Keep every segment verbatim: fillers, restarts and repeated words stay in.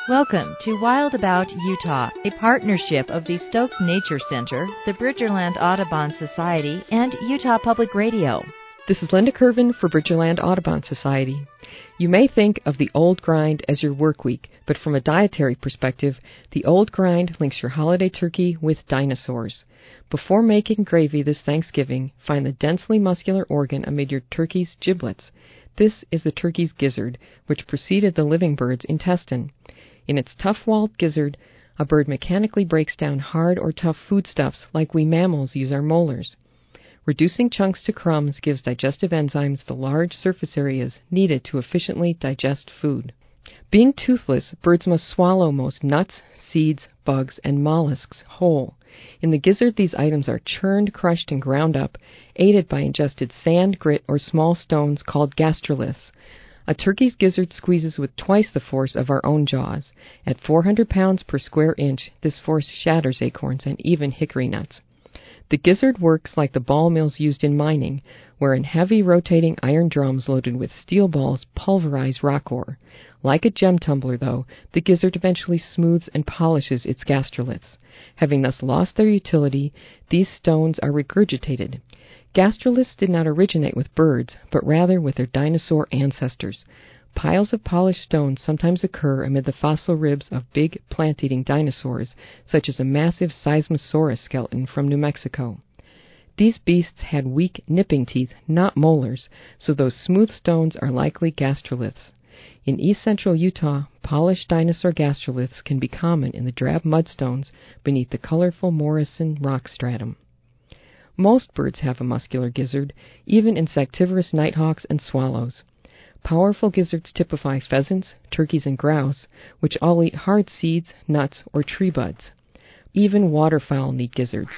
Welcome to Wild About Utah, a partnership of the Stokes Nature Center, the Bridgerland Audubon Society, and Utah Public Radio. This is Linda Curvin for Bridgerland Audubon Society. You may think of the old grind as your work week, but from a dietary perspective, the old grind links your holiday turkey with dinosaurs. Before making gravy this Thanksgiving, find the densely muscular organ amid your turkey's giblets. This is the turkey's gizzard, which preceded the living bird's intestine. In its tough-walled gizzard, a bird mechanically breaks down hard or tough foodstuffs like we mammals use our molars. Reducing chunks to crumbs gives digestive enzymes the large surface areas needed to efficiently digest food. Being toothless, birds must swallow most nuts, seeds, bugs, and mollusks whole. In the gizzard, these items are churned, crushed, and ground up, aided by ingested sand, grit, or small stones called gastroliths. A turkey's gizzard squeezes with twice the force of our own jaws. At four hundred pounds per square inch, this force shatters acorns and even hickory nuts. The gizzard works like the ball mills used in mining, wherein heavy rotating iron drums loaded with steel balls pulverize rock ore. Like a gem tumbler, though, the gizzard eventually smooths and polishes its gastroliths. Having thus lost their utility, these stones are regurgitated. Gastroliths did not originate with birds, but rather with their dinosaur ancestors. Piles of polished stones sometimes occur amid the fossil ribs of big plant-eating dinosaurs, such as a massive Seismosaurus skeleton from New Mexico. These beasts had weak nipping teeth, not molars, so those smooth stones are likely gastroliths. In east-central Utah, polished dinosaur gastroliths can be common in the drab mudstones beneath the colorful Morrison rock stratum. Most birds have a muscular gizzard, even insectivorous nighthawks and swallows. Powerful gizzards typify pheasants, turkeys, and grouse, which all eat hard seeds, nuts, or tree buds. Even waterfowl need gizzards.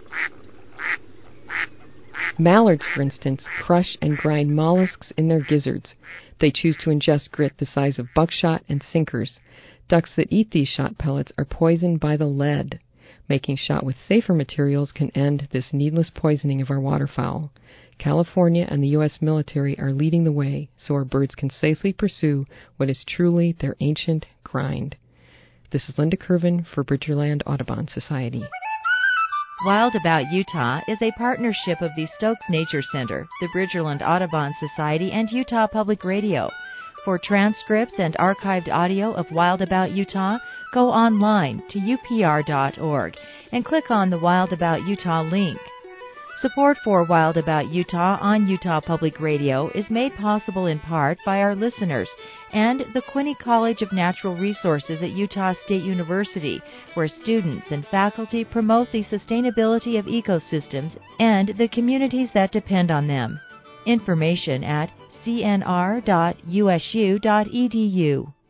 Mallards, for instance, crush and grind mollusks in their gizzards. They choose to ingest grit the size of buckshot and sinkers. Ducks that eat these shot pellets are poisoned by the lead. Making shot with safer materials can end this needless poisoning of our waterfowl. California and the U S military are leading the way so our birds can safely pursue what is truly their ancient grind. This is Linda Curvin for Bridgerland Audubon Society. Wild About Utah is a partnership of the Stokes Nature Center, the Bridgerland Audubon Society, and Utah Public Radio. For transcripts and archived audio of Wild About Utah, go online to U P R dot org and click on the Wild About Utah link. Support for Wild About Utah on Utah Public Radio is made possible in part by our listeners and the Quinney College of Natural Resources at Utah State University, where students and faculty promote the sustainability of ecosystems and the communities that depend on them. Information at c n r dot u s u dot e d u.